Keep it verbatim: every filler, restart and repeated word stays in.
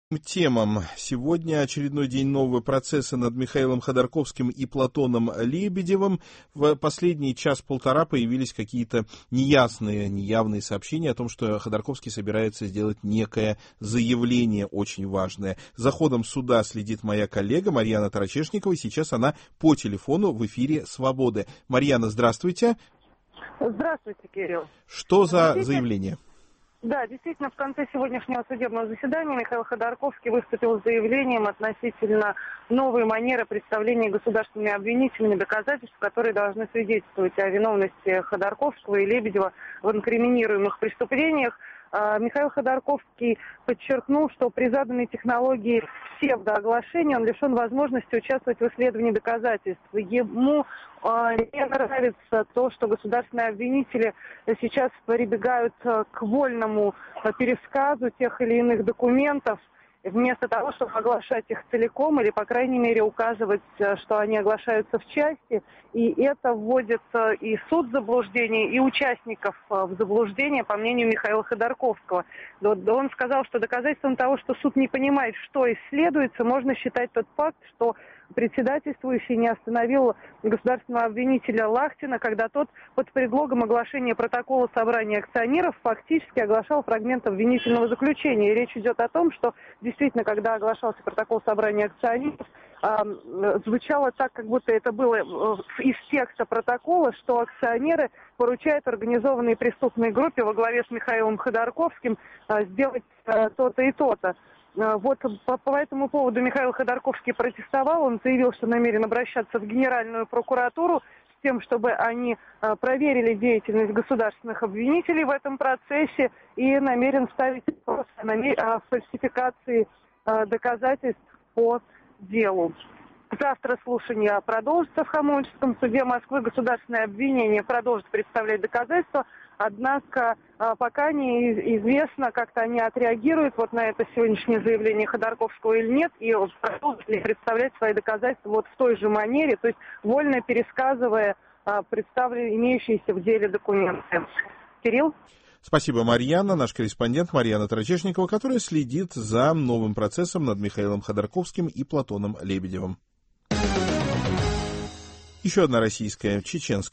Темам. Сегодня очередной день нового процесса над Михаилом Ходорковским и Платоном Лебедевым. В последний час-полтора появились какие-то неясные, неявные сообщения о том, что Ходорковский собирается сделать некое заявление очень важное. За ходом суда следит моя коллега Марьяна Тарачешникова. Сейчас она по телефону в эфире «Свободы». Марьяна, здравствуйте. Здравствуйте, Кирилл. Что за заявление? Да, действительно, в конце сегодняшнего судебного заседания Михаил Ходорковский выступил с заявлением относительно новой манеры представления государственными обвинителями доказательств, которые должны свидетельствовать о виновности Ходорковского и Лебедева в инкриминируемых преступлениях. Михаил Ходорковский подчеркнул, что при заданной технологии псевдооглашения он лишен возможности участвовать в исследовании доказательств. Ему не нравится то, что государственные обвинители сейчас прибегают к вольному пересказу тех или иных документов, вместо того, чтобы оглашать их целиком или, по крайней мере, указывать, что они оглашаются в части. И это вводит и суд в заблуждение, и участников в заблуждение, по мнению Михаила Ходорковского. Он сказал, что доказательством того, что суд не понимает, что исследуется, можно считать тот факт, что председательствующий не остановил государственного обвинителя Лахтина, когда тот под предлогом оглашения протокола собрания акционеров фактически оглашал фрагмент обвинительного заключения. И речь идет о том, что действительно, когда оглашался протокол собрания акционеров, э, звучало так, как будто это было из текста протокола, что акционеры поручают организованной преступной группе во главе с Михаилом Ходорковским э, сделать э, то-то и то-то. Вот по, по этому поводу Михаил Ходорковский протестовал. Он заявил, что намерен обращаться в Генеральную прокуратуру с тем, чтобы они а, проверили деятельность государственных обвинителей в этом процессе, и намерен ставить вопрос о, намер... о фальсификации а, доказательств по делу. Завтра слушание продолжится в Хамовническом суде Москвы. Государственное обвинение продолжит представлять доказательства. Однако пока не известно, как-то они отреагируют вот на это сегодняшнее заявление Ходорковского или нет, и продолжат ли представлять свои доказательства вот в той же манере, то есть вольно пересказывая представленные имеющиеся в деле документы. Кирилл? Спасибо, Марьяна, наш корреспондент Марьяна Тарачешникова, которая следит за новым процессом над Михаилом Ходорковским и Платоном Лебедевым. Еще одна российская, чеченская